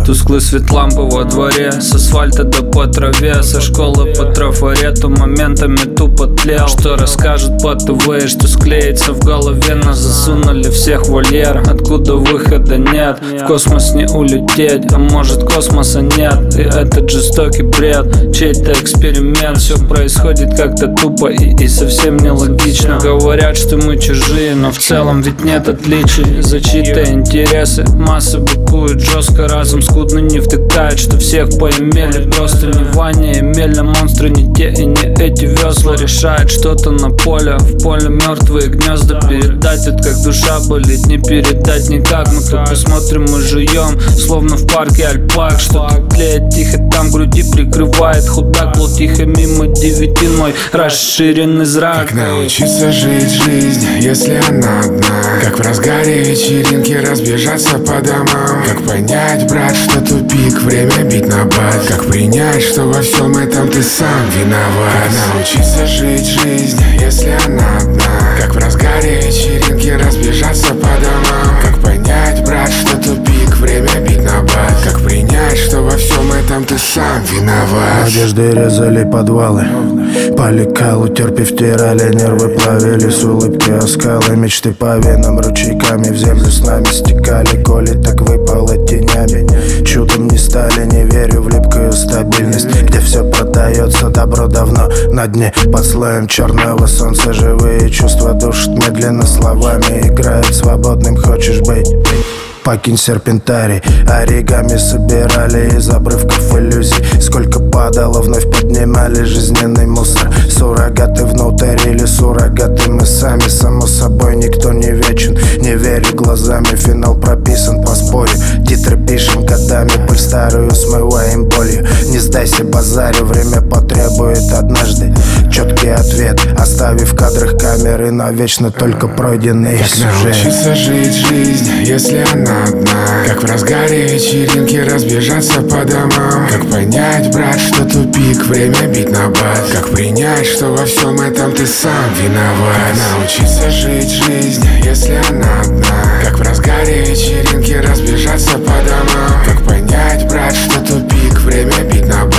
Тусклый свет лампы во дворе, с асфальта да по траве, со школы по трафарету моментами тупо тлел. Что расскажут по ТВ, что склеится в голове, нас засунули всех в вольер, откуда выхода нет. В космос не улететь, а может космоса нет. И этот жестокий бред, чей-то эксперимент. Все происходит как-то тупо и совсем нелогично. Говорят, что мы чужие, но в целом ведь нет отличий. За чьи-то интересы массы быкуют жестко, разум скудно не втыкает, что всех поимели. Просто не Ваня и Меля, монстры не те и не эти весла. Решает что-то на поле, в поле мертвые гнезда. Передать это как душа болит, не передать никак. Мы только смотрим и жуем, словно в парке Альпак. Что-то тлеет тихо, там груди прикрывает худак. Лол тихо мимо 9, мой расширенный зрак. Как научиться жить жизнь, если она одна? Как в разгаре вечеринки разбежаться по домам? Как понять, брат, что тупик, время бить на бат? Как принять, что во всем этом ты сам виноват? Как научиться жить жизнь, если она одна? Как в разгаре вечеринки разбежаться по домам? Как понять, брат, что тупик, время бить на бат? Как принять, что во всем этом ты сам виноват? Надежды резали подвалы, по лекалу терпи втирали, нервы плавили, с улыбки оскалы, мечты по венам ручейками в землю с нами стекали. Коли так выпало тенями, чудом не стали, не верю в липкую стабильность, где все продается, добро давно на дне. Под слоем черного солнца живые чувства душат медленно, словами играют свободным хочешь быть. Покинь серпентарий, оригами собирали из обрывков иллюзий. Сколько падало, вновь поднимали жизненный мусор. Суррогаты внутрили, суррогаты мы сами. Само собой, никто не вечен, не верю глазами. Финал прописан по спорю, титры пишем годами. Пыль старую смываем болью. Не сдайся базарю, время потребует однажды четкий ответ, оставив в кадрах камеры навечно только пройденные сюжеты. Как научиться жить жизнь, если она одна? Как в разгаре вечеринки разбежаться по домам? Как понять, брат, что тупик, время бить на бат? Как принять, что во всем этом ты сам виноват? Как научиться жить жизнь, если она одна? Как в разгаре вечеринки разбежаться по домам? Как понять, брат, что тупик, время бить на бат?